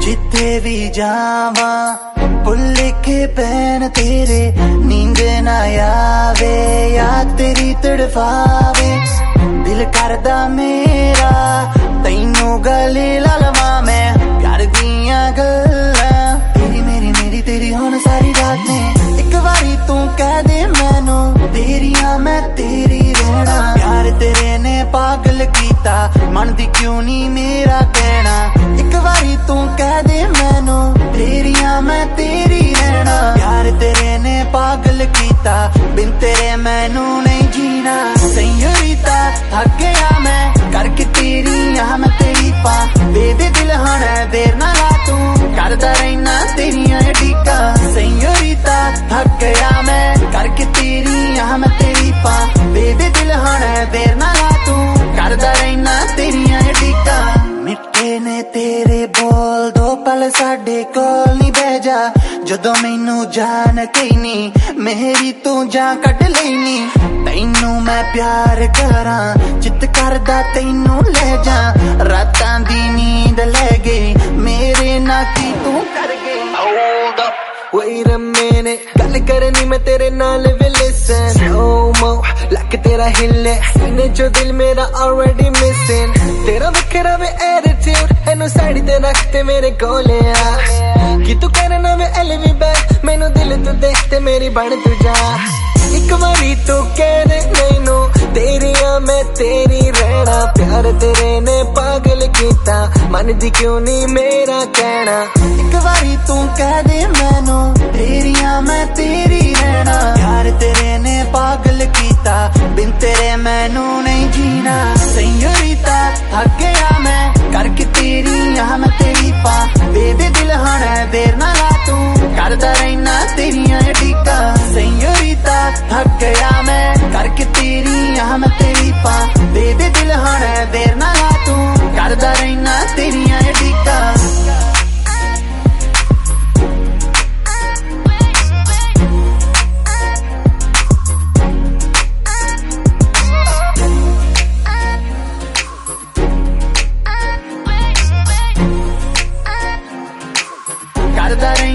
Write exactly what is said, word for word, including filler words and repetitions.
जिथे भी जावा भुल के पैन तेरे, नींद ना आवे याद तेरी तड़फावे। दिल करदा मेरा तैनू गले ला लवां मैं, प्यार दियां गल्लां तेरी मेरी मेरी तेरी हुण सारी रात ने। एक बारी तू कह दे मैनू तेरियां मैं तेरी रहना। प्यार तेरे ने पागल कीता, मनदी क्यों नी मेरा कहना। एक बारी तू कह दे मैनू तेरियां मैं तेरी रहना। प्यार तेरे ने पागल कीता, बिन तेरे मैनू नहीं जीना। सेंयोरिता थक गया मैं करके तेरी यहाँ मैं तेरी पा। बेबी दिल हण देर ना ला तू करदा रहना तेरियां टीका। सेंयोरिता थक गया मैं करके तेरी यहाँ मैं तेरी पा। बेबी दिल हण देर ना ला तू करदा रहना तेरियां टीका। मिठे ने तेरे बोल दो पल साडे कोल नी बह जा। जदों मैनू जान कहनी मेरी तू जान कट लेनी। तैनू मैं प्यार करा चित करदा तैनू ले जा। रातां दी नींद ले गई मेरे ना की तू कर गई। Hold up, wait a minute, गल करनी मैं तेरे नाल वे listen slow mo लक तेरा हिले सीने जो दिल मेरा already missing। तेरा वखरा वे attitude एनू साड़ी ते रखते मेरे कोले आ। कि तू करना वे एलवी बैक मैनू दिल तू देखते मेरी बन तू जा। एक बारी तू कह दे मैनू तेरियां मैं तेरी रहना। प्यार तेरे ने पागल कीता, मनदी क्यों नी मेरा कहना। एक बारी तू कह दे मैनू तेरियां मैं तेरी रहना। प्यार तेरे ने पागल कीता, बिन तेरे मैनू नहीं जीना। सेंयोरिता थक गया मैं करके तेरी यहाँ मैं तेरी पा। बेबी दिल हण देर ना ला तू करदा रहना तेरियां टीका। सेंयोरिता थक गया मैं करके तेरी यहाँ मैं तेरी पा। बेबी दिल हण देर ना ला तू करदा रहना तेरियां टीका। करदा